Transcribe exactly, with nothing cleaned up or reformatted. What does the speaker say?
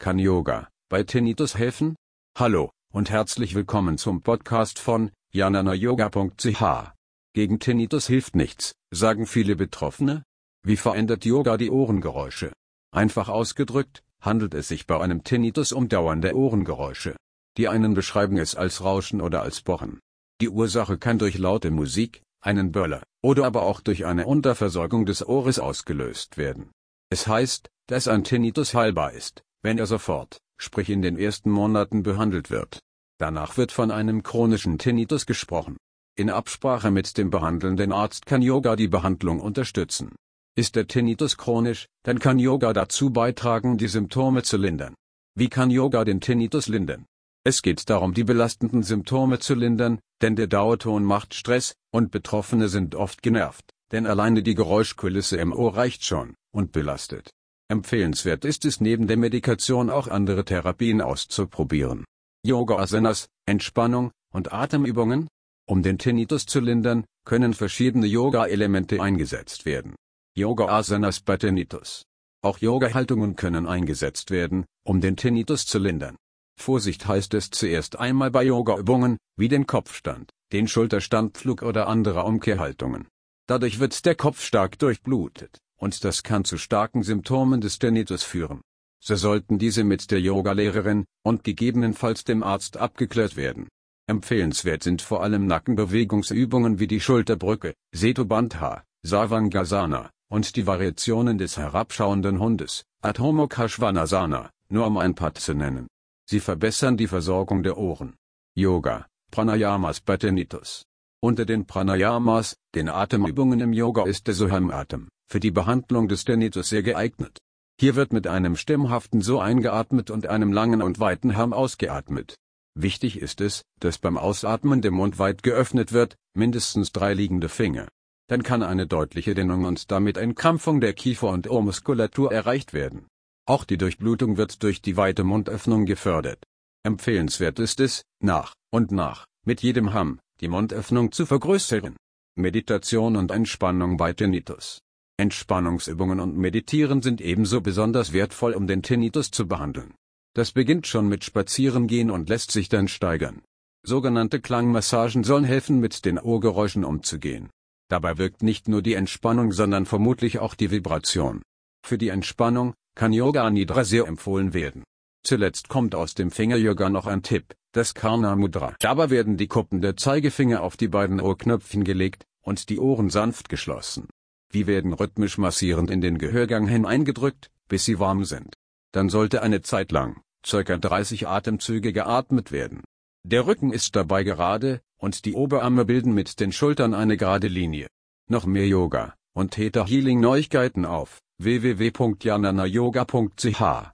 Kann Yoga bei Tinnitus helfen? Hallo und herzlich willkommen zum Podcast von janana yoga punkt c h. Gegen Tinnitus hilft nichts, sagen viele Betroffene. Wie verändert Yoga die Ohrengeräusche? Einfach ausgedrückt, handelt es sich bei einem Tinnitus um dauernde Ohrengeräusche. Die einen beschreiben es als Rauschen oder als Pochen. Die Ursache kann durch laute Musik, einen Böller, oder aber auch durch eine Unterversorgung des Ohres ausgelöst werden. Es heißt, dass ein Tinnitus heilbar ist, wenn er sofort, sprich in den ersten Monaten behandelt wird. Danach wird von einem chronischen Tinnitus gesprochen. In Absprache mit dem behandelnden Arzt kann Yoga die Behandlung unterstützen. Ist der Tinnitus chronisch, dann kann Yoga dazu beitragen, die Symptome zu lindern. Wie kann Yoga den Tinnitus lindern? Es geht darum, die belastenden Symptome zu lindern, denn der Dauerton macht Stress, und Betroffene sind oft genervt, denn alleine die Geräuschkulisse im Ohr reicht schon und belastet. Empfehlenswert ist es, neben der Medikation auch andere Therapien auszuprobieren. Yoga-Asanas, Entspannung und Atemübungen. Um den Tinnitus zu lindern, können verschiedene Yoga-Elemente eingesetzt werden. Yoga-Asanas bei Tinnitus. Auch Yoga-Haltungen können eingesetzt werden, um den Tinnitus zu lindern. Vorsicht heißt es zuerst einmal bei Yoga-Übungen, wie den Kopfstand, den Schulterstandpflug oder andere Umkehrhaltungen. Dadurch wird der Kopf stark durchblutet, und das kann zu starken Symptomen des Tinnitus führen. So sollten diese mit der Yogalehrerin und gegebenenfalls dem Arzt abgeklärt werden. Empfehlenswert sind vor allem Nackenbewegungsübungen wie die Schulterbrücke, Setu Bandha, Savangasana und die Variationen des herabschauenden Hundes, Adho Mukha Svanasana, nur um ein paar zu nennen. Sie verbessern die Versorgung der Ohren. Yoga, Pranayamas bei Tinnitus. Unter den Pranayamas, den Atemübungen im Yoga, ist der Suham-Atem für die Behandlung des Tinnitus sehr geeignet. Hier wird mit einem stimmhaften So eingeatmet und einem langen und weiten Ham ausgeatmet. Wichtig ist es, dass beim Ausatmen der Mund weit geöffnet wird, mindestens drei liegende Finger. Dann kann eine deutliche Dehnung und damit Entkrampfung der Kiefer- und Ohrmuskulatur erreicht werden. Auch die Durchblutung wird durch die weite Mundöffnung gefördert. Empfehlenswert ist es, nach und nach, mit jedem Ham, die Mundöffnung zu vergrößern. Meditation und Entspannung bei Tinnitus. Entspannungsübungen und Meditieren sind ebenso besonders wertvoll, um den Tinnitus zu behandeln. Das beginnt schon mit Spazierengehen und lässt sich dann steigern. Sogenannte Klangmassagen sollen helfen, mit den Ohrgeräuschen umzugehen. Dabei wirkt nicht nur die Entspannung, sondern vermutlich auch die Vibration. Für die Entspannung kann Yoga Nidra sehr empfohlen werden. Zuletzt kommt aus dem Finger-Yoga noch ein Tipp, das Karna Mudra. Dabei werden die Kuppen der Zeigefinger auf die beiden Ohrknöpfchen gelegt und die Ohren sanft geschlossen. Die werden rhythmisch massierend in den Gehörgang hineingedrückt, bis sie warm sind. Dann sollte eine Zeit lang, circa dreißig Atemzüge geatmet werden. Der Rücken ist dabei gerade, und die Oberarme bilden mit den Schultern eine gerade Linie. Noch mehr Yoga und Theta Healing Neuigkeiten auf w w w punkt janana yoga punkt c h.